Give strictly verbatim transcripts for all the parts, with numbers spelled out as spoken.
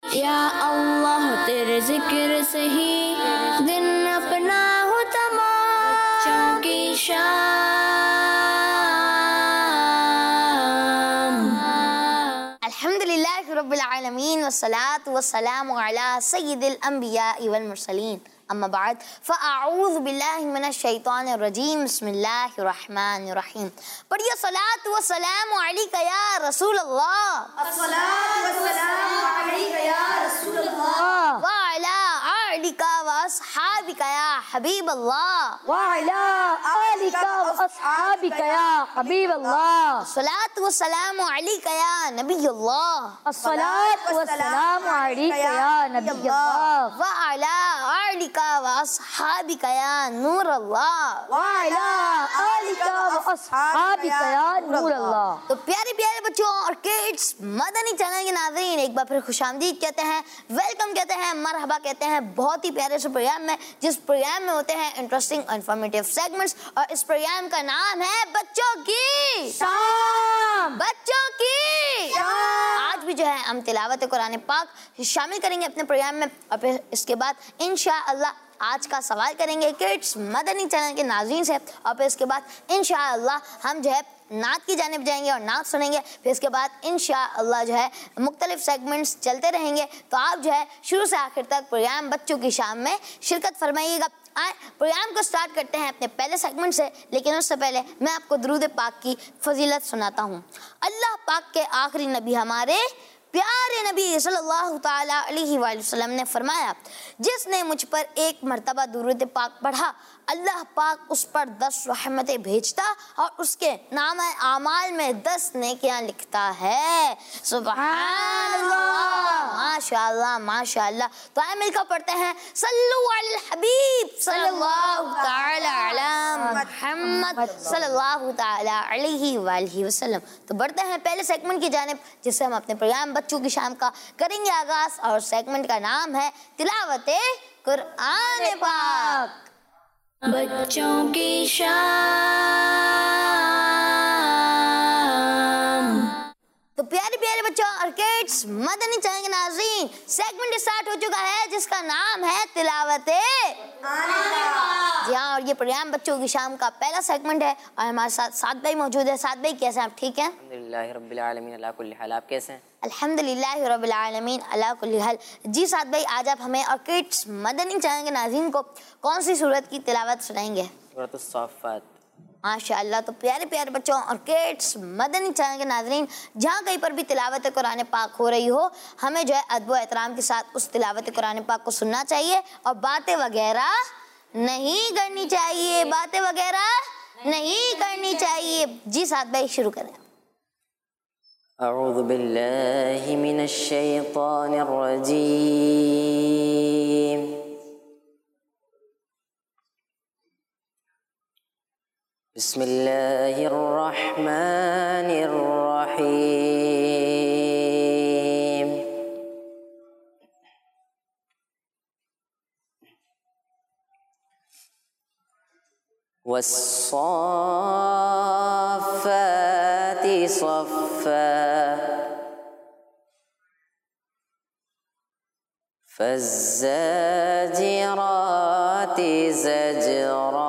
या अल्लाह तेरे जिक्र से ही दिन अपना हो तमाम बच्चों की शाम। अल्हम्दुलिल्लाहि रब्बिल आलमीन वस्सलातु वस्सलामु अला सय्यिदिल अंबिया वल मुरसलीन अम्मा बाद फ़अऊज़ु बिल्लाहि मिनश शैतानिर रजीम बिस्मिल्लाहिर रहमानिर रहीम। पढ़िए सलातु व सलामु अलैका या रसूल अल्लाह, अस्सलातु व सलामु अलैका या रसूल अल्लाह, व अला आलिका व अस्हाबिका या हबीब अल्लाह, व अला आलिका व अस्हाबिका या हबीब अल्लाह। सलातु व सलामु अलैका या नबी अल्लाह, अस्सलातु व सलामु अलैका या नबी अल्लाह, व अला आलिका व अस्हाबिका या नूर अल्लाह, व अला आलिका व अस्हाबिका या नूर अल्लाह। तो प्यारे प्यारे बच्चों और किड्स, मदनी चैनल के नाज़रीन एक बार फिर खुशामदीद कहते हैं, वेलकम कहते हैं, मरहबा कहते हैं बहुत ही प्यारे से प्रोग्राम में, जिस प्रोग्राम में होते हैं इंटरेस्टिंग और इंफॉर्मेटिव सेगमेंट्स। और इस प्रोग्राम का नाम है बच्चों की शाम। बच्चों की शाम। आज भी जो है हम तिलावत कुरान पाक शामिल करेंगे अपने प्रोग्राम में, और फिर इसके बाद इंशाअल्लाह आज का सवाल करेंगे किड्स मदनी चैनल के नाज़रीन से, और फिर इसके बाद इंशाअल्लाह हम जो है नात की जानिब जाएंगे और नात सुनेंगे। फिर इसके बाद इंशाअल्लाह जो है मुख्तलिफ सेगमेंट्स चलते रहेंगे। तो आप जो है शुरू से आखिर तक प्रोग्राम बच्चों की शाम में शिरकत फरमाइएगा। आए प्रोग्राम को स्टार्ट करते हैं अपने पहले सेगमेंट से, लेकिन उससे पहले मैं आपको दुरूद पाक की फजीलत सुनाता हूँ। अल्लाह पाक के आखिरी नबी हमारे प्यारे नबी सल्लल्लाहु ताला अलैहि वसल्लम ने फरमाया, जिसने मुझ पर एक मर्तबा दुरूद पाक पढ़ा, अल्लाह पाक उस पर दस रहमतें भेजता और उसके नाम आमाल में दस नेकियां लिखता है। सुभान अल्लाह, माशाअल्लाह माशाअल्लाह। तो आइए मिलकर पढ़ते हैं सल्लु अल हबीब सल्लल्लाहु ताला अला मुहम्मद सल्लल्लाहु ताला अलैहि वआलिहि वसल्लम। तो बढ़ते हैं पहले सेगमेंट की जानिब, जिससे हम अपने प्रोग्राम बच्चों की शाम का करेंगे आगाज, और सेगमेंट का नाम है तिलावते कुरान पाक। बच्चों की शाम। तो प्यारे प्यारे बच्चों और किड्स मदनी चैनल के नाज़रीन, सेगमेंट स्टार्ट हो चुका है जिसका नाम है तिलावते जी हाँ, और ये प्रोग्राम बच्चों की शाम का पहला सेगमेंट है, और हमारे साथ साद भाई मौजूद है। साद भाई कैसे हैं आप? ठीक हैं अल्हम्दुलिल्लाहि रब्बिल आलमीन अला कुल्ली हाल। आप कैसे हैं? अल्हम्दुलिल्लाहि रब्बिल आलमीन अला कुल्ली हाल। जी साद भाई, आज आप हमें और किड्स मदनी चैनल के नाज़रीन को कौन सी सूरत की तिलावत सुनाएंगे? सूरतुस साफ़ात। माशाअल्लाह। तो प्यारे प्यारे बच्चों और किड्स मदनी चैनल के नाज़रीन, जहाँ कहीं पर भी तिलावत कुरान पाक हो रही हो, हमें जो है अदब एहतराम के साथ उस तिलावत कुरान पाक को सुनना चाहिए और बातें वगैरह नहीं करनी चाहिए। बातें वगैरह नहीं करनी चाहिए। जी साद भाई शुरू करें। अऊज़ु बिल्लाहि मिनश शैतानिर रजीम। बिस्मिल्लाहिर रहमानिर रहीम। वस्साफ़ाति सफ़्फ़ा, फ़ज़्ज़ाजिराति ज़ज्रा,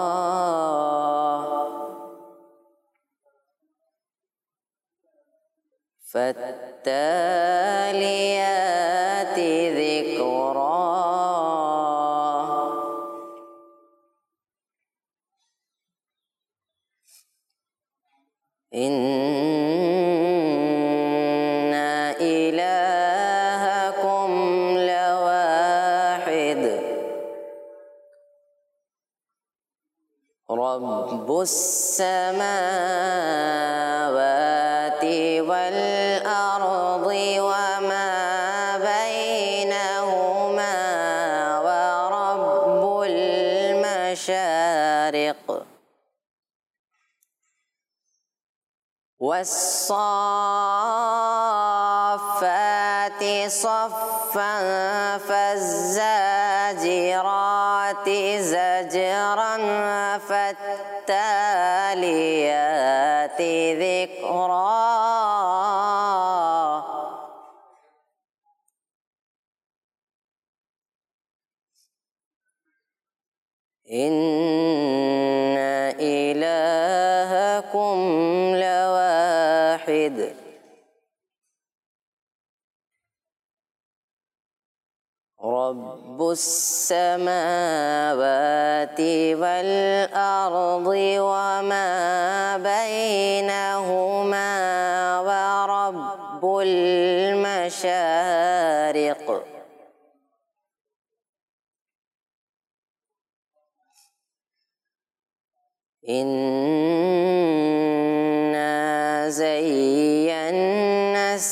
फ़त्तालियाति ज़िक्रा, इन्ना इलाहकुम लवाहिद, रब्बुस समावाति वल अर्दि वमा बैनहुमा व रब्बुल मशारिक़, वस्साफ़ाति सफ़्फ़न, फ़ज़्ज़ाजिराति ज़ज्रन, फ़त्तालियाति ज़िक्रा, إن إلهكم لواحد رب السماوات والأرض وما بينهما ورب المشارق إنا زينا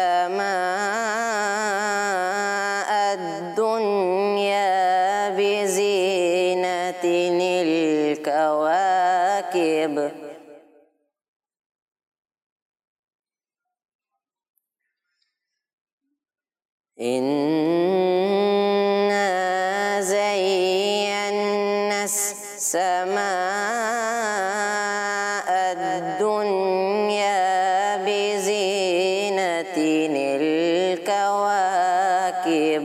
السماء الدنيا بزينة الكواكب إنا زينا السماء الدنيا بزينة الكواكب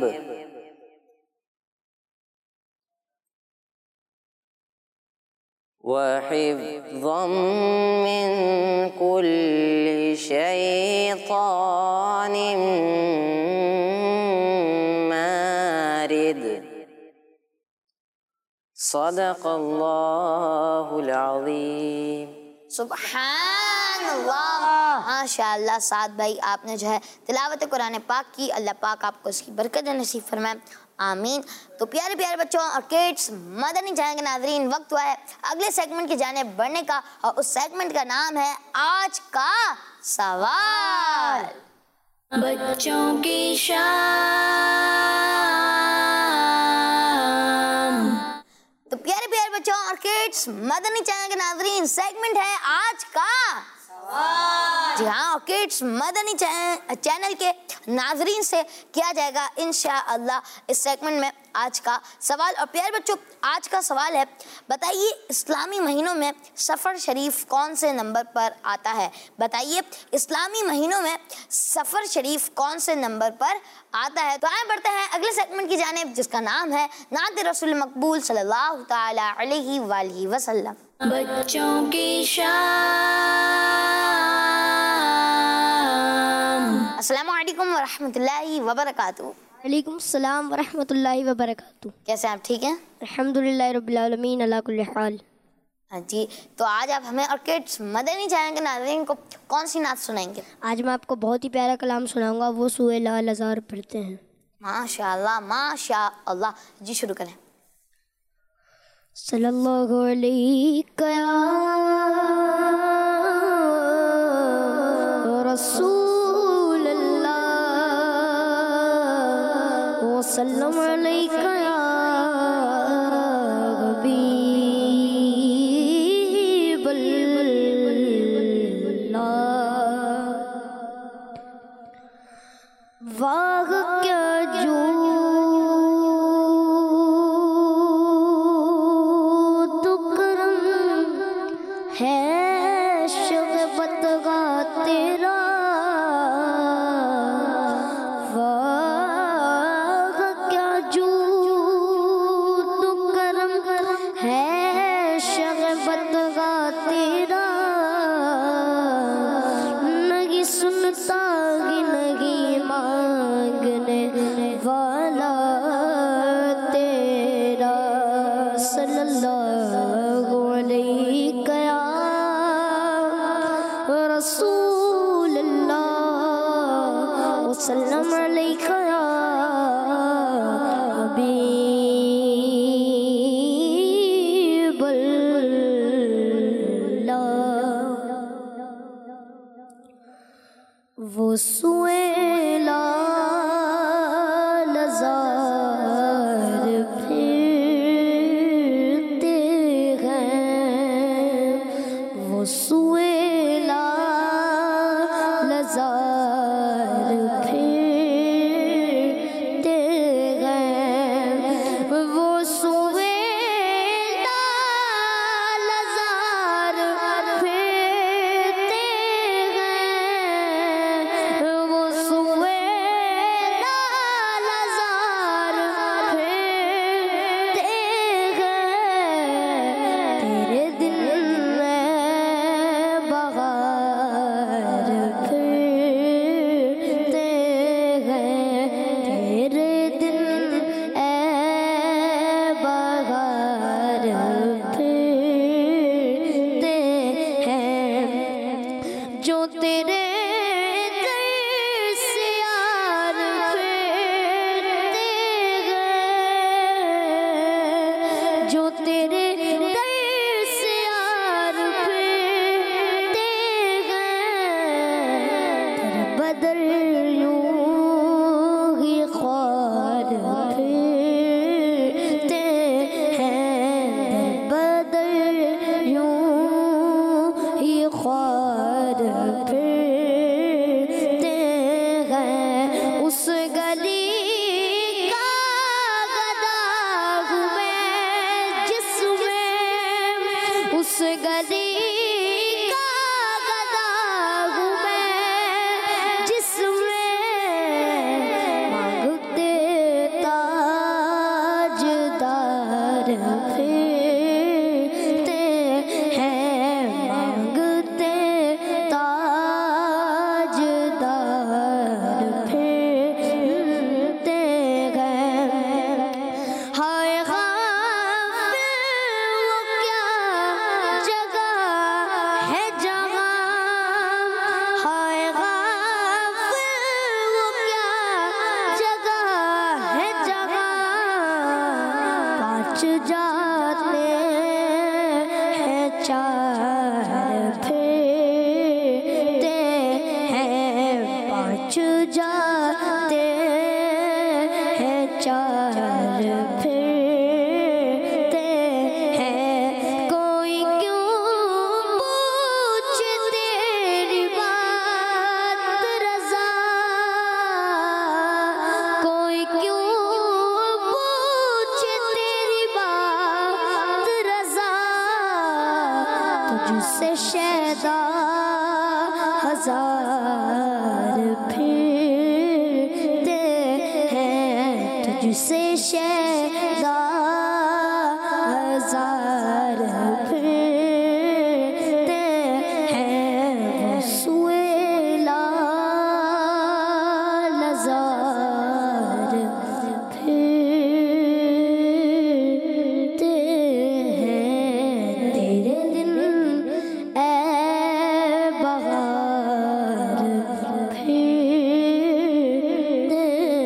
وحفظا من كل شيطان مارد सदक़ल्लाहुल अज़ीम। सुब्हानअल्लाह, माशाअल्लाह। साद भाई, आपने जो है तिलावत कुरान पाक की, अल्लाह पाक आपको इसकी बरकत नसीब फरमाए, आमीन। तो प्यारे प्यारे बच्चों और किड्स, मदनी चैनल के नाज़रीन, वक्त हुआ है अगले सेगमेंट की जाने बढ़ने का, और उस सेगमेंट का नाम है आज का सवाल। बच्चों की शाम। तो प्यारे प्यारे बच्चों और किड्स, मदनी चैनल के नाज़रीन, सेगमेंट है आज का सवाल। जी हाँ, और किड्स, मदनी चैनल के नाज़रीन से किया जाएगा इंशाअल्लाह इस सेगमेंट में आज का सवाल। और प्यारे बच्चों, आज का सवाल है, बताइए इस्लामी महीनों में सफ़र शरीफ कौन से नंबर पर आता है? बताइए इस्लामी महीनों में सफ़र शरीफ कौन से नंबर पर आता है? तो आए बढ़ते हैं अगले सेगमेंट की जानिब, जिसका नाम है नात रसूल मकबूल सल्लल्लाहु ताला अलैहि वालैहि वसल्लम। बच्चों की शाम। अस्सलामु अलैकुम व रहमतुल्लाहि व बरकातुहू। वालेकुम सलाम व रहमतुल्लाहि व बरकातुहू। कैसे आप? ठीक हैं, अल्हम्दुलिल्लाहि रब्बिल आलमीन अला कुल्ली हाल। हाँ जी। तो आज आप हमें और किड्स मदनी चैनल के नाज़रीन को कौन सी नात सुनाएंगे? आज मैं आपको बहुत ही प्यारा कलाम सुनाऊंगा, वो सूरह लाल अज़ार पढ़ते हैं। माशाअल्लाह माशाअल्लाह। जी शुरू करें। सल्लल्लाहु अलैहि रसूलल्लाह व सल्लम अलैका या हबीबल्लाह। वाह क्या जो है शगबत का तेरा, वाह क्या जो पाँच जाते हैं चार फिरते हैं, पाँच जाते हैं चार फिरते हैं। कोई क्यों पूछे तेरी बात रज़ा, कोई क्यों पूछे तेरी बात रज़ा, तुझसे शैदा हजार फिरते हैं, तुझसे शैदा हजार फिरते हैं। वो सुएला नज़ार फिरते हैं, तेरे दिन ए बहार फिरते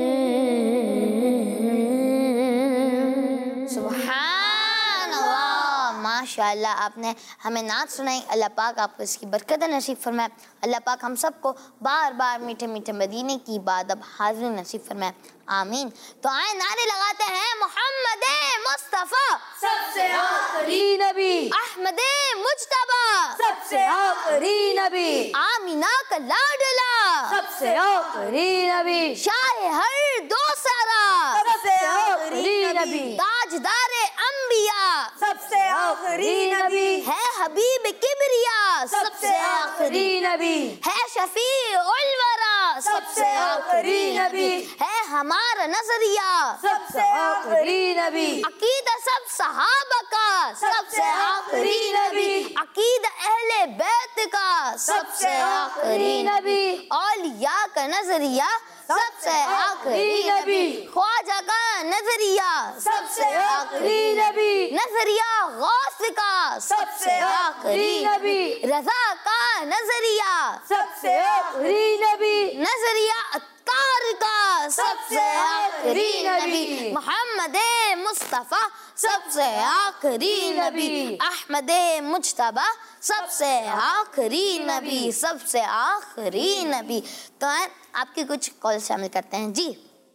हैं। सुभान अल्लाह, माशाअल्लाह आपने हमें नात सुनाई। अल्लाह पाक आपको इसकी बरकत नसीब फरमाए। अल्लाह पाक हम सबको बार बार मीठे मीठे मदीने की इबादत हाजिर नसीब फरमाए, आमीन। तो आए नारे लगाते हैं, मोहम्मद मुस्तफ़ा सबसे आखिरी नबी, अहमद मुज्तबा सबसे आखिरी नबी, आमीना का लाडला सबसे आखिरी नबी, शाह हर दो सारा सबसे आखिरी नबी, ताजदारे अंबिया सबसे आखिरी नबी, है हबीब किबरिया सबसे आखिरी नबी, है शफी उल वरा सबसे आखिरी नबी, है हमारा नजरिया सबसे आखिरी नबी, अकीदा सब सहाबा का सबसे आखिरी नबी, अकीदा अहले बैत का सबसे आखिरी नबी, औलिया का नजरिया सबसे आखिरी नबी, ख्वाजा का नजरिया सबसे आखिरी नबी, नजरिया गौस का सबसे आखिरी नबी, रजा का नजरिया सबसे आखिरी नबी, नजरिया अत्तार का सबसे आखिरी नबी, मोहम्मद मुस्तफ़ा सबसे आखिरी नबी, अहमद मुज्तबा सबसे आखिरी नबी, सबसे आखिरी नबी। तो आपकी कुछ कॉल शामिल करते हैं जी।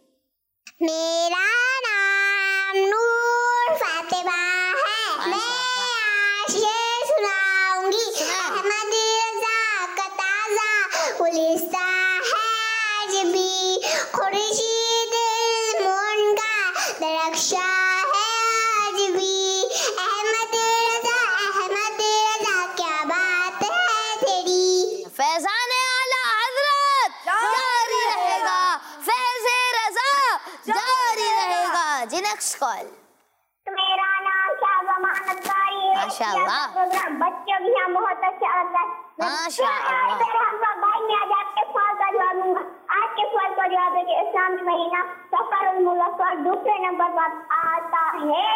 मेरा नाम नूर फातिमा है, मैं आज ये सुनाऊंगी अहमद रज़ा का ताज़ा गुलिस्ता है आज भी, खुर्शीद इल्म का दरख्शा है आज भी। अहमद रज़ा अहमद रज़ा क्या बात है तेरी, फैजान आला हजरत जारी रहेगा, फैज़ रज़ा जारी रहेगा जी। Next call. मेरा नाम शाहजमान अब्बारी है, माशाअल्लाह। प्रोग्राम बच्चों की यहाँ बहुत अच्छा लगता है। माशाअल्लाह। भाई मैं आज आपके सवाल का जवाब दूंगा। आज के सवाल का जवाब है कि इस्लामी महीना सफरुल मुज़फ़्फ़र दूसरे नंबर पर आता है।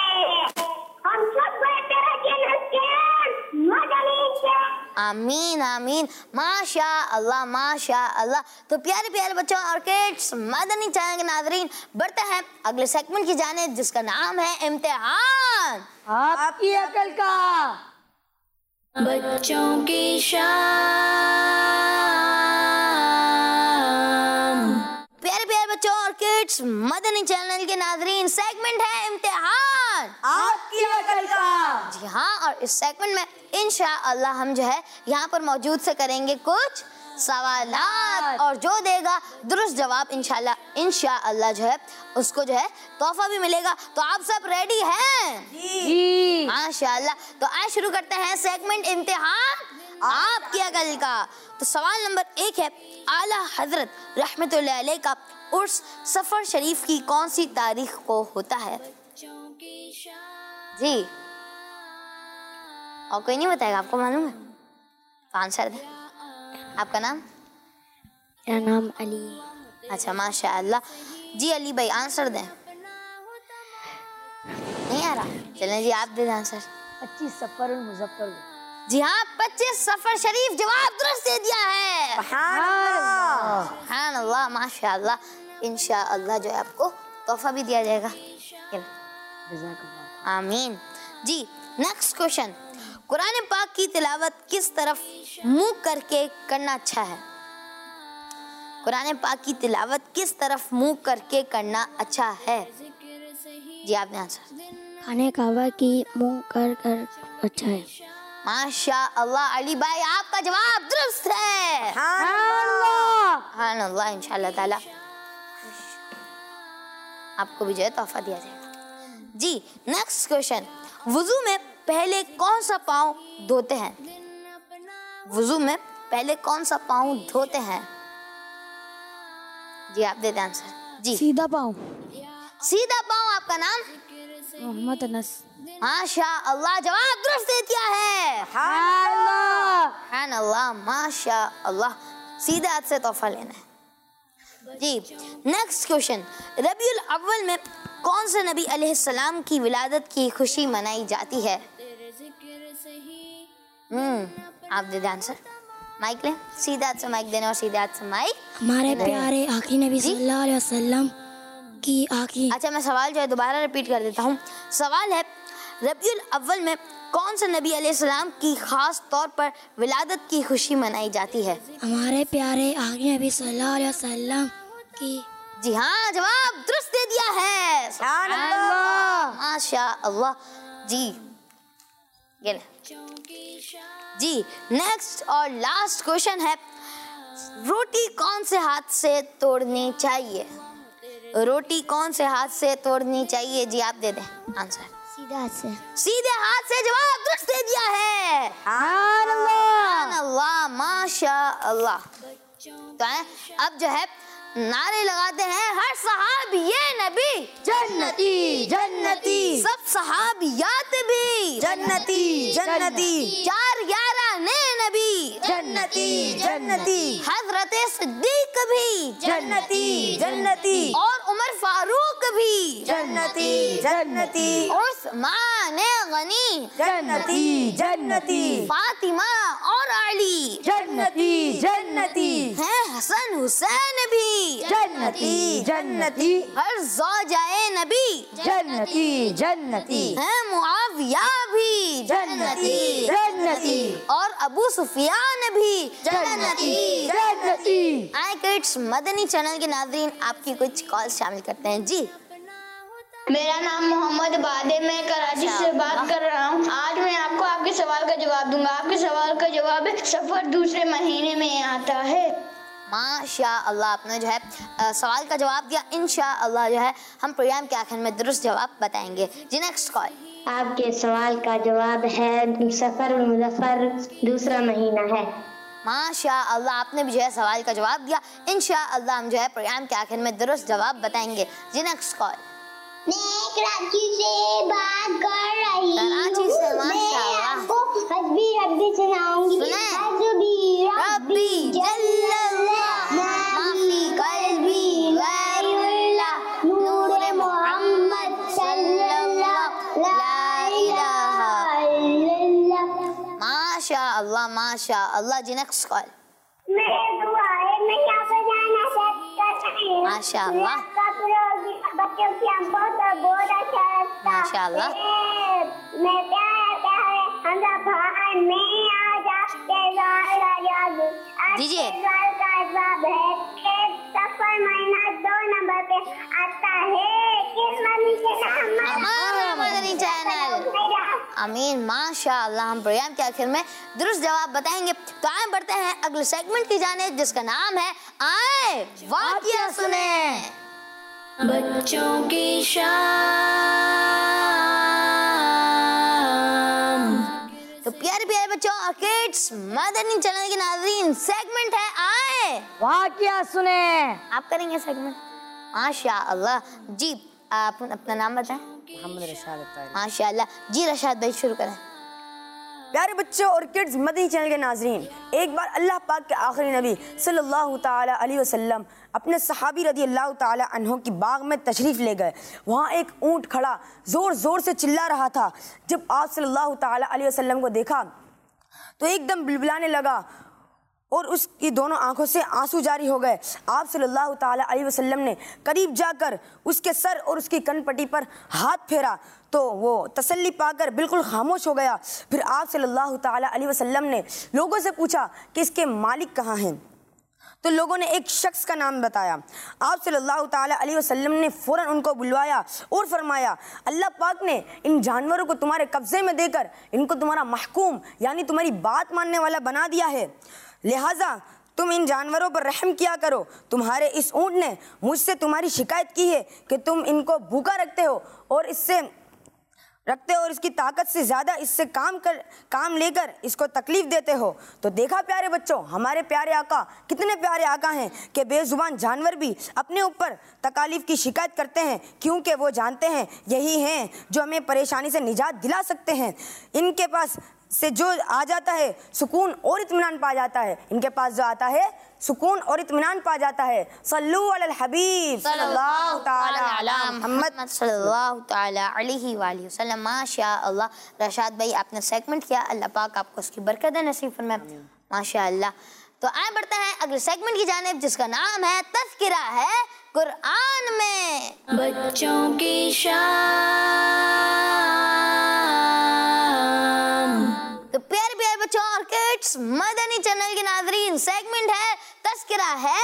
हम सब तेरा जन्नत के मदनी से आमीन आमीन, माशा अल्लाह माशा अल्लाह। तो प्यारे प्यारे बच्चों और किड्स, मदनी चैनल के नाज़रीन, बढ़ते हैं अगले सेगमेंट की जाने जिसका नाम है इम्तिहान आपकी अकल का। बच्चों की शान। प्यारे प्यारे बच्चों और किड्स, मदनी चैनल के नाज़रीन, सेगमेंट है इम्तिहान आपकी अकल का। जी हाँ, और इस सेगमेंट में इंशाअल्लाह हम जो है यहाँ पर मौजूद से करेंगे कुछ सवालात, और जो देगा दुरुस्त जवाब इंशाअल्लाह इंशाअल्लाह जो है उसको जो है तोहफा भी मिलेगा। तो आप सब रेडी हैं? जी माशाअल्लाह। तो आज शुरू करते हैं सेगमेंट इम्तिहान आपकी अकल का। तो सवाल नंबर एक है, आला हजरत रहमतुल्लाह अलैह का उर्स सफर शरीफ की कौन सी तारीख को होता है? जी, और कोई नहीं बताएगा? आपको मालूम है? तो आंसर दे। आपका नाम? मेरा नाम अली। अच्छा माशाअल्लाह जी। अली भाई आंसर दें। नहीं आ रहा? चलें जी, आप दे दें आंसर। पच्चीस सफरुल मुज़फ़्फ़र। जी हाँ, पच्चीस सफर शरीफ जवाब दुरुस्त दे दिया है। सुभान अल्लाह, माशाअल्लाह। इंशाअल्लाह जो है आपको तोहफा भी दिया जाएगा। जज़ाकल्लाह। आमीन। जी नेक्स्ट क्वेश्चन, कुरान पाक की तिलावत किस तरफ मुंह करके करना अच्छा है? कुरान पाक की तिलावत किस तरफ मुंह करके करना अच्छा है? जी आपने आंसर। खाने काबा की मुंह कर कर अच्छा है। माशा अल्लाह अली भाई, आपका जवाब दुरुस्त है। सुभान अल्लाह। इंशाअल्लाह ताला आपको भी जो है तोहफा दिया जाएगा। जी नेक्स्ट क्वेश्चन, वुजू में पहले कौन सा पाँव धोते हैं? वुजू में पहले कौन सा पाँव धोते हैं? जी आप दे दें आंसर। जी सीधा पाँव। सीधा पाँव। आपका नाम? मोहम्मद अनस। माशा अल्लाह, जवाब दुरुस्त दे दिया है। सुभान अल्लाह, माशा अल्लाह। सीधे हाथ से तोहफा लेना है। जी नेक्स्ट क्वेश्चन, रबीउल अव्वल में कौन से नबी अलैहिस्सलाम की विलादत की खुशी मनाई जाती है? हम्म आप दे दें आंसर। माइक लें, सीधे हाथ से माइक देना और सीधे हाथ से माइक। हमारे प्यारे आखिरी नबी सल्लल्लाहु अलैहि वसल्लम की आखिरी। अच्छा मैं सवाल जो है दोबारा रिपीट कर देता हूँ। सवाल है, रबीउल अव्वल में कौन से नबी अलैहिस्सलाम की खास तौर पर विलादत की खुशी मनाई जाती है? हमारे प्यारे आखिरी नबी सल्लल्लाहु अलैहि वसल्लम की। जी हाँ, जवाब दुरुस्त दे दिया है। सुभान अल्लाह, माशा अल्लाह। जी ये ले। जी नेक्स्ट और लास्ट क्वेश्चन है, रोटी कौन से हाथ से तोड़नी चाहिए? रोटी कौन से हाथ से तोड़नी चाहिए? जी आप दे दें आंसर। सीधे हाथ से। सीधे हाथ से, जवाब दुरुस्त दे दिया है। सुभान अल्लाह, माशा अल्लाह। तो है, अब जो है नारे लगाते हैं, हर सहाबी ये नबी जन्नती जन्नती, सब सहाबियात भी जन्नती जन्नती, चार ग्यारह ने नबी जन्नती जन्नती, हजरत सिद्दीक भी जन्नती जन्नती, और उमर फारूक भी जन्नती जन्नती, उस्मान गनी जन्नती जन्नती, फातिमा और अली जन्नती जन्नती, हैं हसन हुसैन भी जन्नती जन्नती, हर ज़ौजाए नबी जन्नती जन्नती, हैं मुआविया भी जन्नती जन्नती, और अबू सुफियान भी जन्नती जन्नती। आए किड्स मदनी चैनल के नाज़रीन, आपकी कुछ कॉल शामिल करते हैं। जी मेरा नाम मोहम्मद बादे, मैं कराची से बात कर रहा हूँ। आज मैं आपको आपके सवाल का जवाब दूंगा। आपके सवाल का जवाब है, सफर दूसरे महीने में आता है। माशा अल्लाह, आपने जो है आ, सवाल का जवाब दिया। इंशाअल्लाह जो है हम प्रोग्राम के आखिर में दुरुस्त जवाब बताएंगे। जी नेक्स्ट कॉल। आपके सवाल का जवाब है, सफर मुजफ्फर दूसरा महीना है। माशा अल्लाह, आपने भी जो है सवाल का जवाब दिया। इंशाअल्लाह हम जो है प्रोग्राम के आखिर में दुरुस्त जवाब बताएंगे। जी नेक्स्ट कॉल। मैं कराची से बात कर रही हूँ। कराची से, माशाअल्लाह। मैं आपको हस्बी रब्बी सुनाऊंगी। सुने। हस्बी रब्बी जल्लल्लाह, माफी कल्बी गैरुल्लाह, नूरे मोहम्मद सल्लल्लाह, ला इलाहा इल्लल्लाह। माशा अल्लाह, माशा अल्लाह। जी नेक्स्ट कॉल। मेरे दुआ है, मैं यहाँ पर जाना चाहता हूँ। माशाअल्लाह। आपका प्रोग्राम बच्चों की हम बहुत बहुत अच्छा लगता है। माशाअल्लाह। मैं प्यार प्यार हमजा भाई में आ जा के सवाल का जवाब दूं। आज दीजिए। के सवाल का जवाब है कि सफर महीना दो नंबर पे आता है। किस महीने से नाम? हमारा मदनी चैनल। आमीन, माशाअल्लाह। हम प्रोग्राम के आखिर में दुरुस्त जवाब बताएंगे। तो आए बढ़ते हैं अगले सेगमेंट की जानिब, जिसका नाम है आए वाक़िया सुने। बच्चों की शाम। तो प्यारे प्यारे बच्चों और किड्स, मदनी चैनल के नाज़रीन, सेगमेंट है आए वाक़िया सुने। आप करेंगे सेगमेंट। माशाअल्लाह। जी आप अपना नाम बताएं। मोहम्मद रशाद अत्तारी। माशाअल्लाह। जी रशाद भाई शुरू करें। प्यारे बच्चों और किड्स मदनी चैनल के नाजरीन, एक बार अल्लाह पाक के आखिरी नबी सल्लल्लाहु ताला अलैहि वसल्लम अपने सहाबी रदी अल्लाह ताला अन्हो की बाग में तशरीफ़ ले गए। वहाँ एक ऊँट खड़ा ज़ोर ज़ोर से चिल्ला रहा था। जब आप सल्लल्लाहु ताला अलैहि वसल्लम को देखा तो एकदम बिलबिलाने लगा और उसकी दोनों आंखों से आंसू जारी हो गए। आप सल्लल्लाहु ताला अलैहि वसल्लम ने करीब जाकर उसके सर और उसकी कनपट्टी पर हाथ फेरा तो वो तसल्ली पाकर बिल्कुल खामोश हो गया। फिर आप सल्लल्लाहु ताला अलैहि वसल्लम ने लोगों से पूछा कि इसके मालिक कहाँ हैं, तो लोगों ने एक शख्स का नाम बताया। आप सल्लल्लाहु ताला अलैहि वसल्लम ने फ़ौरन उनको बुलवाया और फरमाया, अल्लाह पाक ने इन जानवरों को तुम्हारे कब्ज़े में देकर इनको तुम्हारा महकूम यानी तुम्हारी बात मानने वाला बना दिया है, लिहाजा तुम इन जानवरों पर रहम किया करो। तुम्हारे इस ऊँट ने मुझसे तुम्हारी शिकायत की है कि तुम इनको भूखा रखते हो और इससे रखते हो और इसकी ताकत से ज़्यादा इससे काम कर काम लेकर इसको तकलीफ़ देते हो। तो देखा प्यारे बच्चों, हमारे प्यारे आका कितने प्यारे आका हैं कि बेज़ुबान जानवर भी अपने ऊपर तकालीफ़ की शिकायत करते हैं, क्योंकि वो जानते हैं यही हैं जो हमें परेशानी से निजात दिला सकते हैं। इनके पास से जो आ जाता है सुकून और इत्मीनान पा जाता है, इनके पास जो आता है सुकून और इत्मीनान पा जाता है। सल्लु अलल हबीब सल्लल्लाहु ताला अला मुहम्मद सल्लल्लाहु ताला अलैहि वसल्लम। माशा अल्लाह रशाद भाई आपने सेगमेंट किया, अल्लाह पाक आपको उसकी बरकत नसीब फरमाए। माशा अल्लाह। तो आए बढ़ते हैं अगले सेगमेंट की जानिब जिसका नाम है तज़किरा है कुरान में। बच्चों की तो प्यारे प्यारे बच्चों और किड्स मदनी चैनल के नाज़रीन, सेगमेंट है तज़किरा है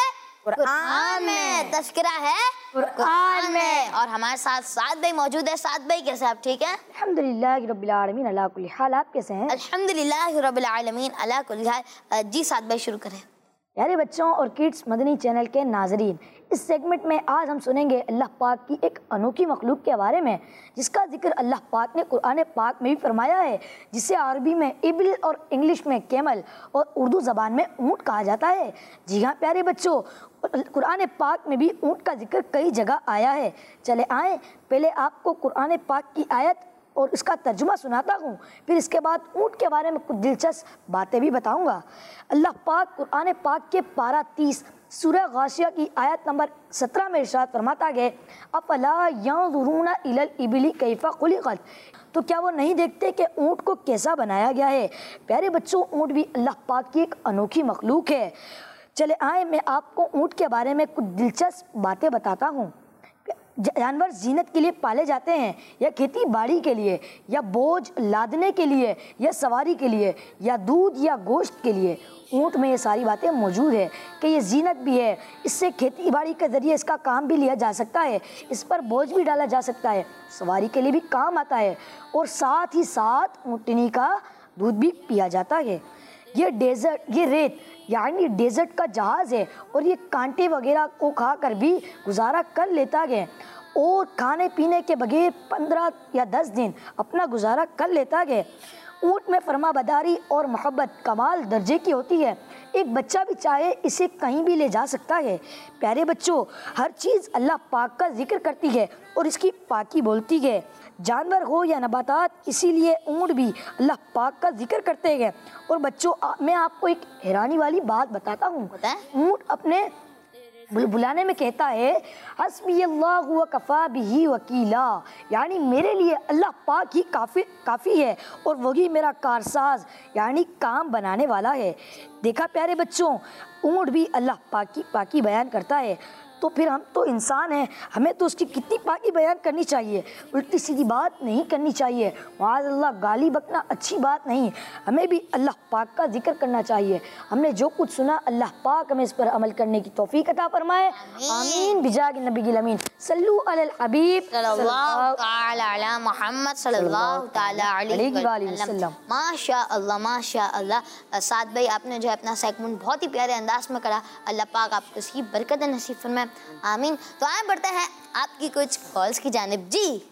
कुरान में। तज़किरा है कुरान में और हमारे साथ साद भाई मौजूद है। साद भाई कैसे आप ठीक हैं? अल्हम्दुलिल्लाह रब्बिल आलमीन अला कुल्ली हाल। आप कैसे हैं? अल्हम्दुलिल्लाह रब्बिल आलमीन अला कुल्ली हाल। जी साद भाई शुरू करें। प्यारे बच्चों और किड्स मदनी चैनल के नाजरीन, इस सेगमेंट में आज हम सुनेंगे अल्लाह पाक की एक अनोखी मखलूक के बारे में जिसका जिक्र अल्लाह पाक ने कुरान पाक में भी फरमाया है, जिसे अरबी में इबिल और इंग्लिश में कैमल और उर्दू ज़बान में ऊँट कहा जाता है। जी हाँ प्यारे बच्चों, कुरान पाक में भी ऊँट का जिक्र कई जगह आया है। चले आए पहले आपको कुरान पाक की आयत और इसका तर्जुमा सुनाता हूँ, फिर इसके बाद ऊँट के बारे में कुछ दिलचस्प बातें भी बताऊँगा। अल्लाह पाक कुरान पाक के पारा तीस सूरह गाशिया की आयत नंबर सत्रह में इरशाद फरमाता है, अफला यंजुरूना इलल इबिली कैफा खुलिकत, तो क्या वो नहीं देखते कि ऊँट को कैसा बनाया गया है। प्यारे बच्चों, ऊँट भी अल्लाह पाक की एक अनोखी मखलूक है। चले आए मैं आपको ऊँट के बारे में कुछ दिलचस्प बातें बताता हूँ। जानवर जीनत के लिए पाले जाते हैं या खेती बाड़ी के लिए या बोझ लादने के लिए या सवारी के लिए या दूध या गोश्त के लिए। ऊँट में ये सारी बातें मौजूद है कि ये जीनत भी है, इससे खेती बाड़ी के ज़रिए इसका काम भी लिया जा सकता है, इस पर बोझ भी डाला जा सकता है, सवारी के लिए भी काम आता है और साथ ही साथ ऊँटनी का दूध भी पिया जाता है। ये डेजर्ट ये रेत यानी डेजर्ट का जहाज़ है और ये कांटे वगैरह को खाकर भी गुजारा कर लेता है और खाने पीने के बगैर पंद्रह या दस दिन अपना गुजारा कर लेता है। ऊँट में फरमाबरदारी और मोहब्बत कमाल दर्जे की होती है। एक बच्चा भी चाहे इसे कहीं भी ले जा सकता है। प्यारे बच्चों, हर चीज़ अल्लाह पाक का जिक्र करती है और इसकी पाकी बोलती है, जानवर हो या नबातात, इसीलिए ऊँट भी अल्लाह पाक का जिक्र करते हैं। और बच्चों, आ, मैं आपको एक हैरानी वाली बात बताता हूँ। ऊँट अपने बुल बुलाने में कहता है, हस्बी अल्लाह व कफ़ा बिही वकीला, यानी मेरे लिए अल्लाह पाक ही काफ़ी काफ़ी है और वही मेरा कारसाज यानी काम बनाने वाला है। देखा प्यारे बच्चों, ऊँट भी अल्लाह पाक की पाकी बयान करता है। तो फिर हम तो इंसान हैं, हमें तो उसकी कितनी पाकी बयान करनी चाहिए, उल्टी सीधी बात नहीं करनी चाहिए। माज़अल्लाह गाली बकना अच्छी बात नहीं, हमें भी अल्लाह पाक का जिक्र करना चाहिए। हमने जो कुछ सुना अल्लाह पाक हमें इस पर अमल करने की तौफीक अता फरमाए। आमीन बिजाग नबी अमीन। सल्लु अलल हबीब सल्लल्लाहु ताला अला मुहम्मद सल्लल्लाहु ताला अलैहि वसल्लम। माशा अल्लाह माशा अल्लाह। साद भाई आपने जो है अपना सेगमेंट बहुत ही प्यारे अंदाज में करा, अल्लाह पाक आपको इसकी बरकत नसीब फरमाए। आमीन। तो आए बढ़ते हैं आपकी कुछ कॉल्स की जानिब। जी,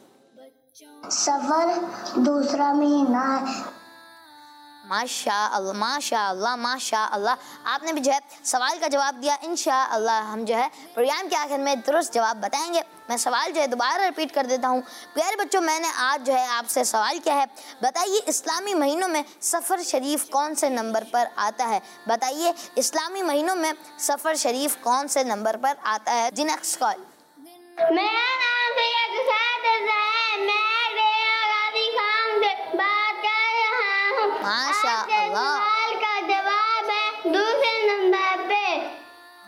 सफर दूसरा महीना है। माशा अल्लाह माशा अल्लाह माशा अल्लाह। आपने भी जो है सवाल का जवाब दिया। इंशाअल्लाह हम जो है प्रोग्राम के आखिर में दुरुस्त जवाब बताएंगे। मैं सवाल जो है दोबारा रिपीट कर देता हूँ। प्यारे बच्चों, मैंने आज जो है आपसे सवाल किया है, बताइए इस्लामी महीनों में सफ़र शरीफ कौन से नंबर पर आता है। बताइए इस्लामी महीनों में सफ़र शरीफ कौन से नंबर पर आता है। जी नेक्स्ट कॉल। मेरा नाम सैयद सादिक है, मैं रेया गाजी खान से बात कर रहा हूँ। माशा आपके अल्लाह। सवाल का जवाब है दूसरे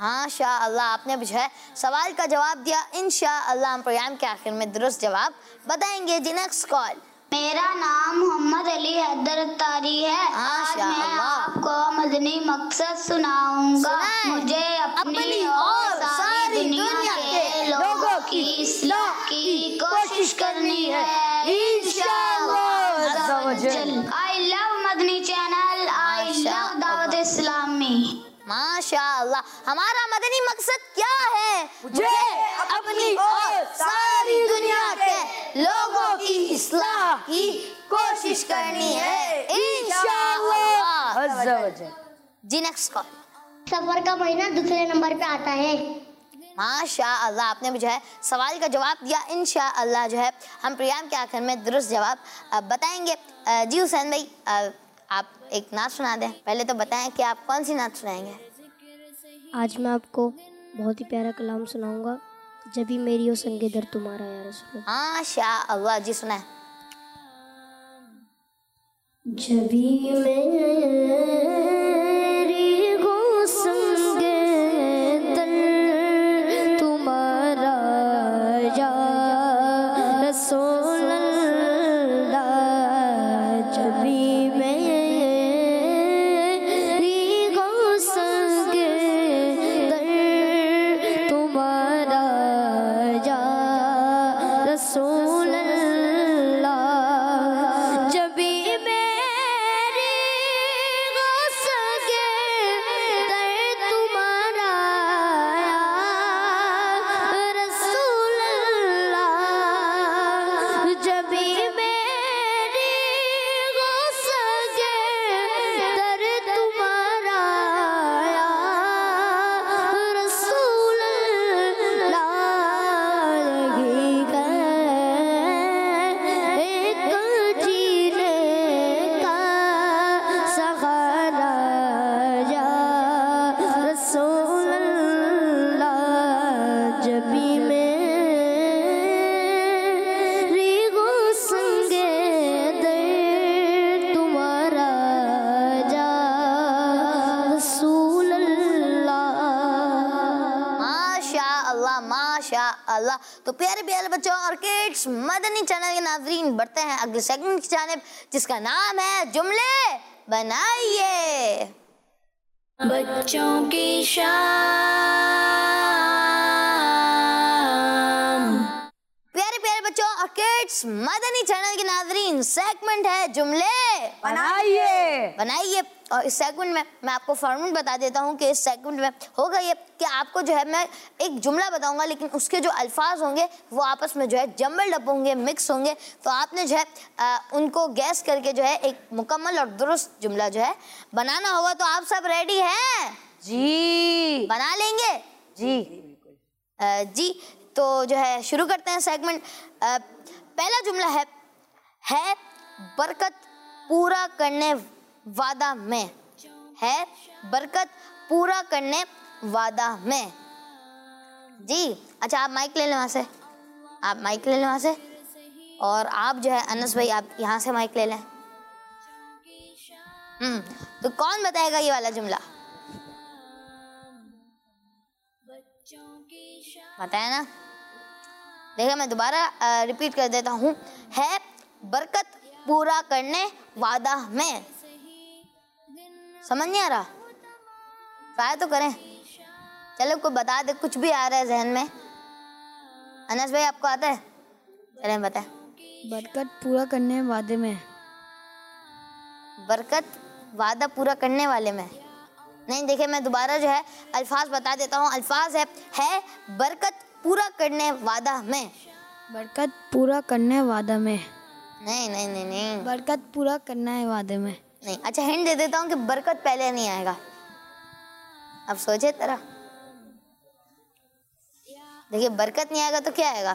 माशाअल्लाह, आपने जो है सवाल का जवाब दिया। इंशाअल्लाह हम प्रोग्राम के आखिर में दुरुस्त जवाब बताएंगे। जी नेक्स्ट कॉल। मेरा नाम मोहम्मद अली हैदर अत्तारी है। आज मैं आपको मदनी मकसद सुनाऊंगा। मुझे अपनी और सारी दुनिया के लोगों की इस्लाह की कोशिश करनी है इंशाअल्लाह। I love Madani channel, I love Dawat Islami. माशाअल्लाह, हमारा मदनी मकसद क्या है? मुझे अपनी और सारी दुनिया के लोगों की इस्लाह की कोशिश करनी है इंशाअल्लाह। जी नेक्स्ट कॉल। सफर का महीना दूसरे नंबर पे आता है। माशाअल्लाह, आपने जो है सवाल का जवाब दिया। इंशाअल्लाह जो है हम प्रोग्राम के आखिर में दुरुस्त जवाब बताएंगे। जी हुसैन भाई, आप एक नात सुना दें। पहले तो बताएं कि आप कौन सी नात सुनाएंगे। आज मैं आपको बहुत ही प्यारा कलाम सुनाऊंगा, जब भी मेरी हो संगे दर तुम्हारा या रसूल। माशाअल्लाह, जी सुनाएं। जब भी मेरी हो संगे दर तुम्हारा या रसूल अल्लाह, जब भी माशाअल्लाह। तो प्यारे प्यारे बच्चों और किड्स, मदनी चैनल के नाज़रीन, बढ़ते हैं अगले सेगमेंट की जानिब, जिसका नाम है जुमले बनाइए। बच्चों की शान। प्यारे प्यारे बच्चों और किड्स, मदनी चैनल के नाज़रीन, सेगमेंट है जुमले बनाइए बनाइए। और इस सेगमेंट में मैं आपको फॉर्मूला बता देता हूँ कि इस सेगमेंट में होगा ये कि आपको जो है मैं एक जुमला बताऊंगा, लेकिन उसके जो अल्फाज होंगे वो आपस में जो है जम्बल डब होंगे, मिक्स होंगे। तो आपने जो है आ, उनको गैस करके जो है एक मुकम्मल और दुरुस्त जुमला जो है बनाना होगा। तो आप सब रेडी हैं? जी। बना लेंगे? जी आ, जी तो जो है शुरू करते हैं सेगमेंट। पहला जुमला है है बरकत पूरा करने वादा में, है बरकत पूरा करने वादा में। जी अच्छा, आप माइक ले लें वहाँ से, आप माइक ले लें वहाँ से, और आप जो है अनस भाई आप यहाँ से माइक ले लें। हम्म तो कौन बताएगा ये वाला जुमला? बताया ना? देखिए मैं दोबारा रिपीट कर देता हूँ। है बरकत पूरा करने वादा में। समझ नहीं आ रहा? ट्राई तो करें। चलो कोई बता दे, कुछ भी आ रहा है जहन में। अनस भाई आपको आता है? चलें बताएं। बरकत पूरा करने वादे में। बरकत वादा पूरा करने वाले में नहीं। देखिए मैं दोबारा जो है अल्फाज बता देता हूँ। अल्फाज है है बरकत पूरा करने वादा में। बरकत पूरा करने वादा में। नहीं नहीं नहीं नहीं, बरकत पूरा करना है वादे में नहीं। अच्छा हिंट दे देता हूँ कि बरकत पहले नहीं आएगा। अब सोचे तरह, देखिए बरकत नहीं आएगा तो क्या आएगा?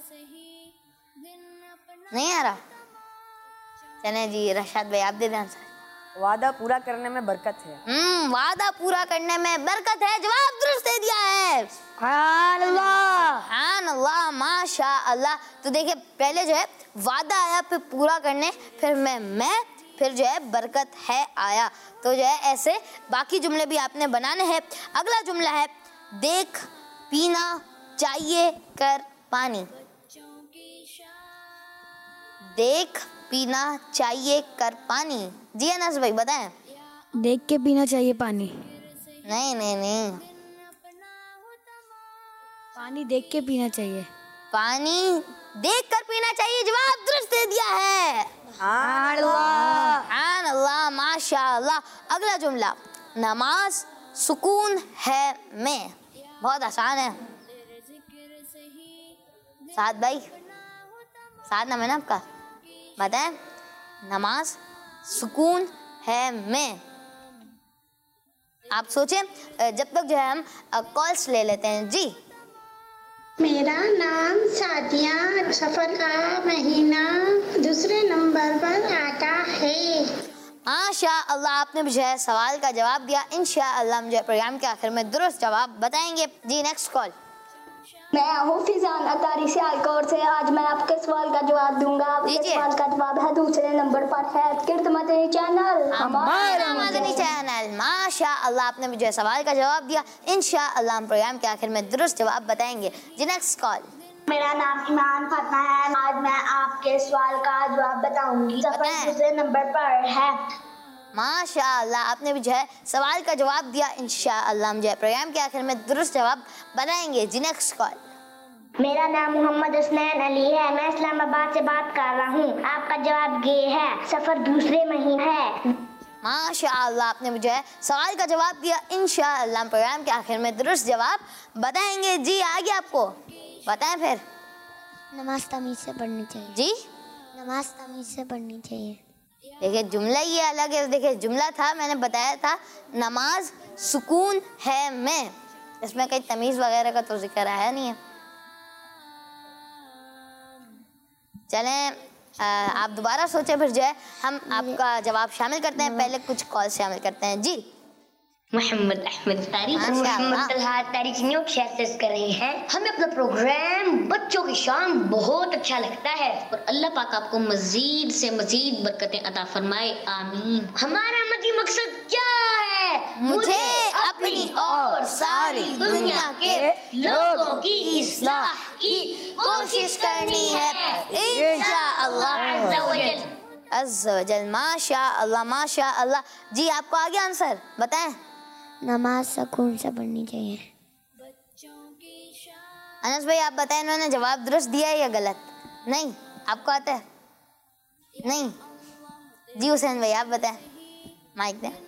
नहीं आ रहा? चले जी रशाद भाई आप दे दें आंसर। वादा पूरा करने में बरकत है। हम्म वादा पूरा करने में बरकत है। जवाब दुरुस्त दे दिया है। सुभान अल्लाह, सुभान अल्लाह, माशाअल्लाह। तो देखिए पहले जो है वादा आया, फिर पूरा करने, फिर मैं मैं फिर जो है बरकत है आया। तो जो है ऐसे बाकी जुमले भी आपने बनाने हैं। अगला जुमला है देख पीना चाहिए कर पानी। देख पीना चाहिए कर पानी। जी अनस भाई बताएं। देख के पीना चाहिए पानी। नहीं नहीं नहीं, पानी देख के पीना चाहिए। पानी देख कर पीना चाहिए। जवाब दुरुस्त दे दिया है। सुभान अल्लाह, माशाअल्लाह। अगला जुमला, नमाज सुकून है में। बहुत आसान है। साद भाई, साद नाम है ना आपका, बताएं। नमाज सुकून है में। आप सोचें, जब तक जो है हम कॉल्स ले लेते हैं। जी मेरा नाम सादिया, सफर का महीना दूसरे नंबर पर आता है। माशाअल्लाह, आपने मुझे सवाल का जवाब दिया। इंशाअल्लाह मुझे प्रोग्राम के आखिर में दुरुस्त जवाब बताएंगे। जी नेक्स्ट कॉल। मैं हूँ फिजान अतारी से आलकोर से। आज मैं आपके सवाल का जवाब दूंगा। आपके सवाल का जवाब है दूसरे नंबर पर है किर्त मदनी चैनल, हमारा मदनी चैनल। माशाअल्लाह, आपने मुझे सवाल का जवाब दिया। इंशाअल्लाह हम प्रोग्राम के आखिर में दुरुस्त जवाब बताएंगे। जी नेक्स्ट कॉल। मेरा नाम ईमान फातिमा है। आज मैं आपके सवाल का जवाब बताऊंगी। सफर दूसरे नंबर पर है। माशाअल्लाह, आपने भी जो है सवाल का जवाब दिया। इंशाअल्लाह हम जो है प्रोग्राम के आखिर में दुरुस्त जवाब बताएंगे। जी नेक्स्ट कॉल। मेरा नाम मोहम्मद हुसनैन अली है। मैं इस्लामाबाद से बात कर रहा हूँ। आपका जवाब ये है, सफर दूसरे महीने है। माशाअल्लाह, आपने मुझे सवाल का जवाब दिया। इंशाअल्लाह हम प्रोग्राम के आखिर में दुरुस्त जवाब बताएंगे। जी आगे आपको बताएं फिर। नमाज तमीज से पढ़नी चाहिए। जी नमाज तमीज से पढ़नी चाहिए। देखिए जुमला ये अलग है। देखिए जुमला था, मैंने बताया था नमाज सुकून है में। इसमें कहीं तमीज वगैरह का तो जिक्र आया नहीं है। चलें, आप दोबारा सोचें, फिर जो है हम आपका जवाब शामिल करते हैं। पहले कुछ कॉल शामिल करते हैं। जी मोहम्मद अहमद तारिक और मोहम्मद तलहा तारिक न्यूज़ शैसेस कर रहे हैं। हमें अपना प्रोग्राम बच्चों की शान बहुत अच्छा लगता है और अल्लाह पाक आपको मजीद से मजीद बरकतें अता फरमाए, आमीन। हमारा मजी मकसद क्या है? मुझे अपनी और सारी दुनिया के लोगों की इस्लाह की कोशिश करनी है इंशाअल्लाह अज़्ज़ा व जल। माशाअल्लाह माशाअल्लाह। जी आपको आ गया आंसर, बताएं। नमाज सुकून से पढ़नी चाहिए। अनस भाई आप बताएं, इन्होंने जवाब दुरुस्त दिया है या गलत? नहीं, आपको आता है? नहीं। जी हुसैन भाई आप बताएं, माइक दें।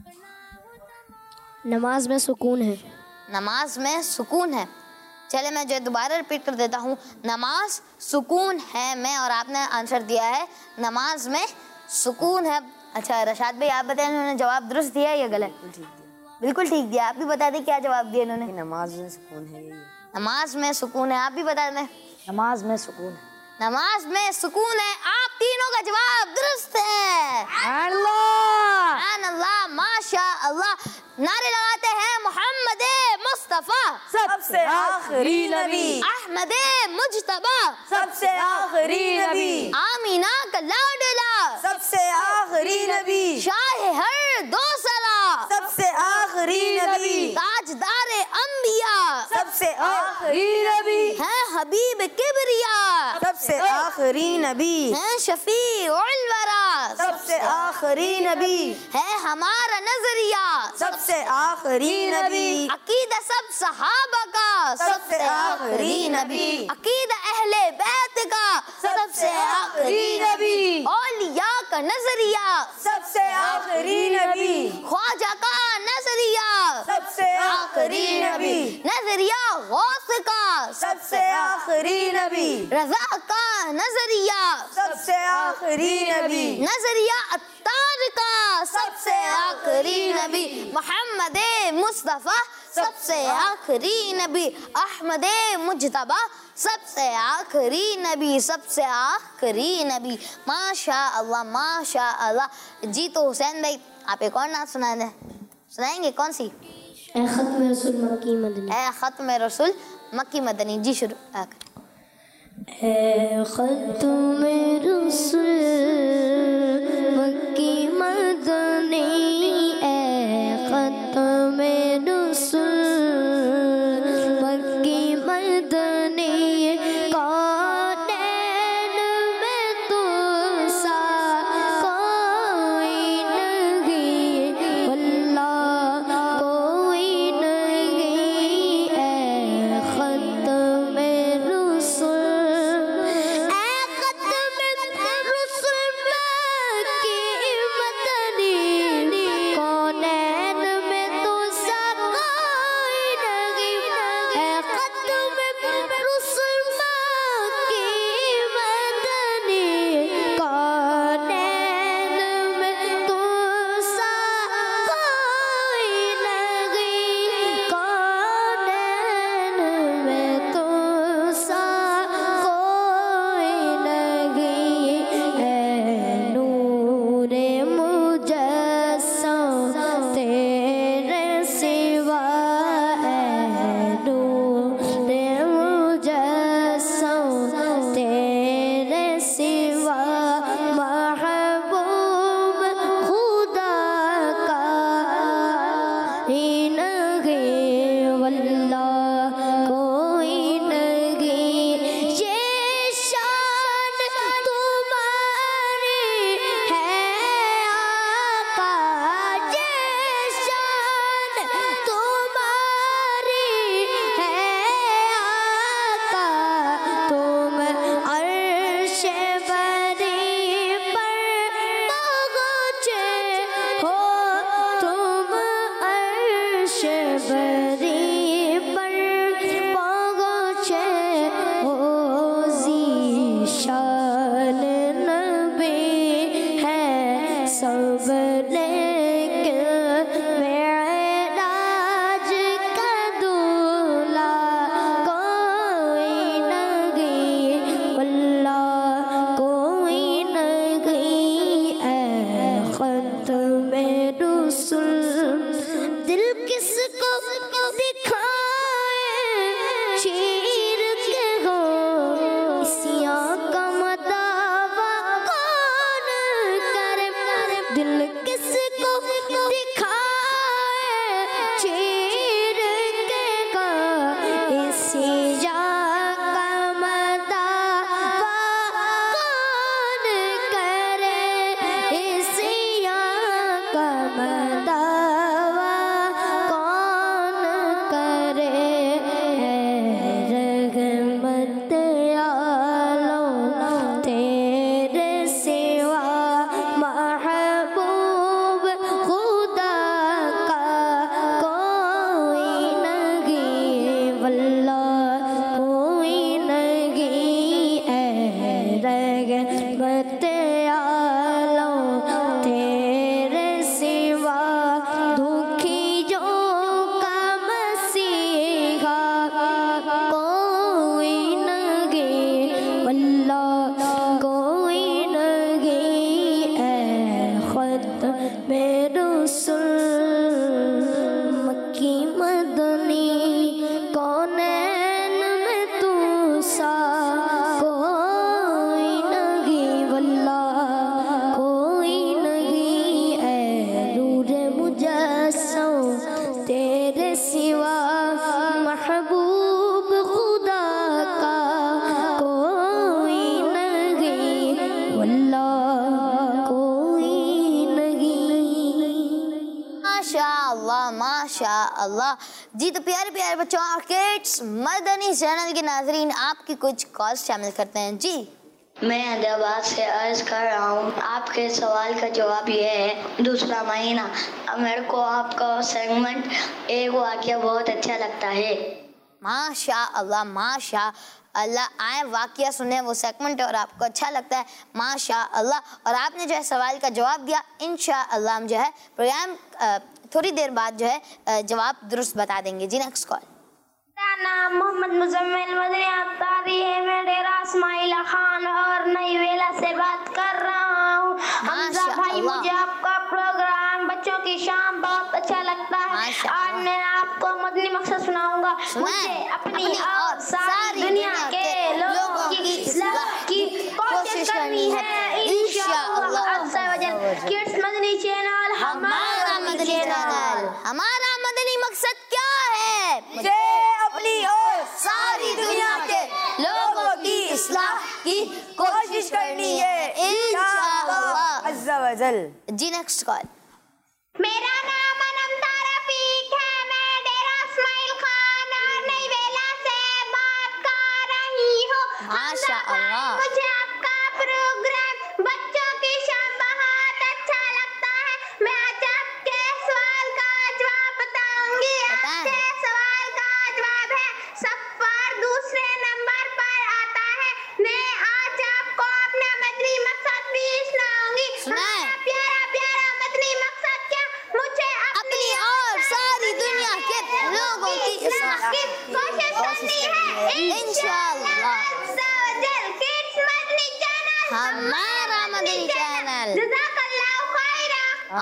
नमाज में सुकून है। नमाज में सुकून है। चले मैं जो दोबारा रिपीट कर देता हूँ, नमाज सुकून है में, और आपने आंसर दिया है नमाज में सुकून है। अच्छा रशाद भाई आप बताएं, इन्होंने जवाब दुरुस्त दिया है या गलत? बिल्कुल ठीक दिया। आप भी बता दें क्या जवाब दिया इन्होंने। नमाज में सुकून है। ये नमाज में सुकून है। आप भी बता दें। नमाज में सुकून है। नमाज में सुकून है। आप तीनों का जवाब दुरुस्त है। अल्लाह अल्लाह माशाअल्लाह। नारे लगाते हैं मोहम्मद मुस्तफा सबसे आखिरी नबी, अहमद मुजतबा सबसे आखिरी नबी, आमीना का लाडला सबसे आखिरी नबी, शाह हर दो सला सबसे आखिरी नबी, ताजदार अंबिया सबसे आखिरी नबी, है हबीब किबरिया सबसे आखिरी नबी, है शफी उल वरा सबसे आखिरी नबी, है हमारा नजरिया सबसे आखिरी नबी, अकीदा सब सहाबा का सबसे आखिरी नबी, अकीदा अहले बैत का सबसे आखिरी नबी, औलिया का नजरिया सबसे आखिरी नबी, ख्वाजा का नजरिया सबसे आखिरी नबी, नजरिया गौस का सबसे आखिरी नबी, रजा का नजरिया सबसे आखिरी नबी, नजरिया अत्तार का सबसे आखिरी नबी, मोहम्मद मुस्तफा सबसे आखिरी नबी, अहमद मुजतबा सबसे आखिरी नबी, सबसे आखिरी नबी। माशा अल्लाह माशा अल्लाह। जी तो हुसैन भाई आप एक और नात सुना दें, सुनाएंगे कौन सी? ए खत्म रसूल मक्की मदनी। ए खत्म रसूल मक्की मदनी। जी शुरू। ए खत्म रसूल मक्की मदनी, ए खत्म रसूल माशाअल्लाह। जी तो प्यारे प्यारे बच्चों और किड्स, मदनी चैनल के नाजरीन आपकी कुछ कॉल्स शामिल करते हैं। जी मैं हैदराबाद से अर्ज कर रहा हूँ, आपके सवाल का जवाब ये है, दूसरा महीना। मेरे को आपका सेगमेंट एक वाक़या बहुत अच्छा लगता है। माशाअल्लाह माशाअल्लाह, आए वाक़या सुने, वो सेगमेंट है और आपको अच्छा लगता है, माशाअल्लाह। और आपने जो है सवाल का जवाब दिया, इंशाअल्लाह हम जो है प्रोग्राम थोड़ी देर बाद जो है जवाब दुरुस्त बता देंगे। जी नेक्स्ट कॉल। नाम मोहम्मद मुजम्मिल मदनी अख्तारी है। मैं डेरा इस्माइला खान और नई वेला से बात कर रहा हूँ। हमजा भाई, मुझे आपका प्रोग्राम बच्चों की शाम बहुत अच्छा लगता है। आज मैं आपको मदनी मकसद सुनाऊंगा। मुझे अपनी और सारी दुनिया के लोगों की इस्लाह की कोशिश करनी है इंशाअल्लाह अज़्ज़ा वजल। किड्स मदनी चैनल हमारा मदनी चैनल। हमारा मदनी मकसद क्या है? मुझे अपनी और सारी दुनिया के लोगों की इस्लाह की कोशिश करनी है इंशाअल्लाह अज़्ज़ा वजल। जी नेक्स्ट कॉल। मेरा नाम अनमता रफीक है। मैं डेरा इस्माइल खान और नई वेला से बात कर रही हूँ। माशाअल्लाह, मुझे आपका प्रोग्राम बच्चों की शाम बहुत अच्छा लगता है। मैं आज आपके सवाल का जवाब बताऊंगी। आपके सवाल का जवाब है सफर दूसरे नंबर पर आता है। मैं आज आपको अपना मदनी मकसद भी सुनाऊंगी। हमारा प्यारा प्यारा मदनी मकसद क्या? मुझे अपनी और सारी दुनिया के लोगों की इस्लाह की कोशिश करनी है इंशाअल्लाह अज़्ज़ा वजल। किड्स मदनी चैनल हमारा मदनी चैनल। जज़ाकल्लाहु खैरा।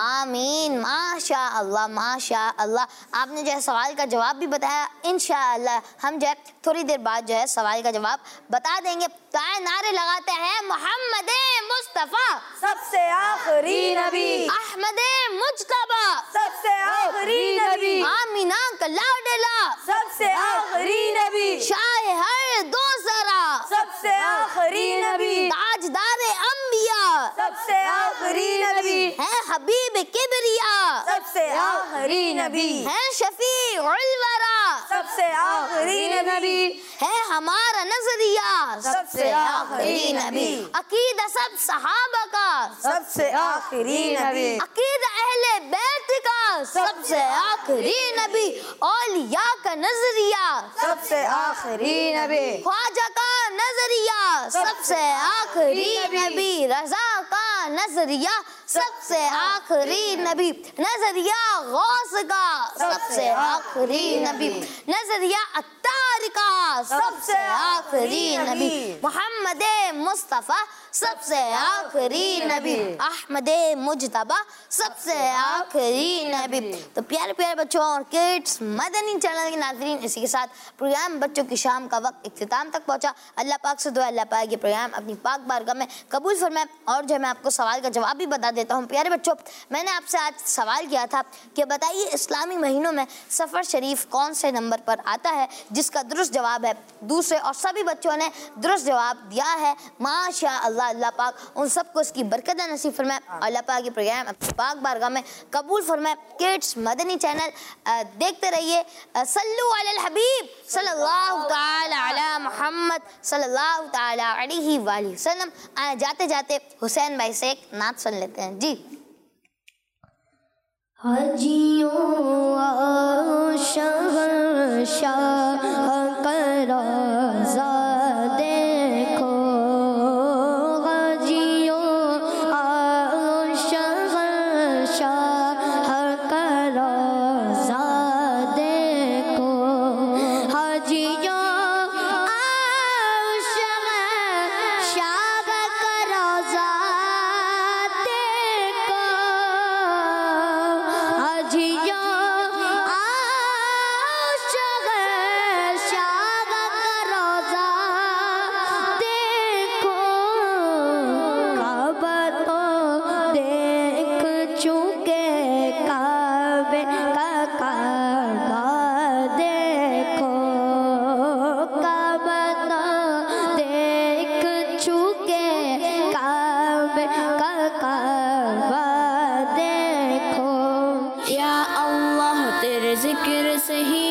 आमीन, माशाअल्लाह माशाअल्लाह। आपने जो है सवाल का जवाब भी बताया, इंशाअल्लाह हम जो है थोड़ी देर बाद जो है सवाल का जवाब बता देंगे। तो आए नारे लगाते हैं, मोहम्मद मुस्तफा सबसे आखिरी नबी, अहमद मुज्तबा सबसे आखिरी नबी, आमीना का लाडला सबसे आखिरी नबी, शाह हर दो जरा सबसे आखिरी नबी, ताजदार अंबिया सबसे आखिरी नबी, है हबीब किबरिया सबसे आखिरी नबी, है शफी उल वरा सबसे आखिरी नबी, है हमारा नजरिया सबसे आखिरी नबी, अकीदा सब सहाबा का सबसे आखिरी नबी, अकीदा अहले बैत का सबसे आखिरी नबी, औलिया का नजरिया सबसे आखिरी नबी, ख्वाजा का नजरिया सबसे आखिरी नबी, रजा का नजरिया सबसे आखिरी नबी, नजरिया गौस का सबसे आखिरी नबी, नजरिया अत्तार का सबसे आखिरी नबी, मोहम्मद मुस्तफा सबसे आखिरी नबी, अहमद मुज्तबा सबसे आखिरी नबी। तो प्यारे प्यारे बच्चों और किड्स, मदनी चैनल के नाज़रीन, इसी के साथ प्रोग्राम बच्चों की शाम का वक्त इख्तिताम तक पहुंचा। अल्लाह पाक से दुआ अल्लाह पाक ये प्रोग्राम अपनी पाक बारगाह में कबूल फरमाए। और जो मैं आपको सवाल का जवाब भी बता देता हूँ। प्यारे बच्चों, मैंने आपसे आज सवाल किया था कि बताइए इस्लामी महीनों में सफ़र शरीफ कौन से नंबर पर आता है, जिसका दुरुस्त जवाब है दूसरे, और सभी बच्चों ने दुरुस्त जवाब दिया है। माशाअल्लाह, अल्लाह पाक उन सबको इसकी बरकत नसीब फरमाए। अल्लाह पाक ये प्रोग्राम अपनी पाक बारगाह में कबूल फरमाए। किड्स मदनी चैनल देखते रहिए। सल्लु अलल हबीब सल्लल्लाहु तआला अला मुहम्मद सल्लल्लाहु तआला अलैहि वसल्लम। जाते जाते हुसैन भाई से एक नात सुन लेते हैं। जी हाजियों शहर शाह का रोज़ा देखो, हाजियों शहर शाह का रोज़ा देखो, हाजियों शहर शाह का रोज़ा देखो, हाजियों शहर जिक्र से ही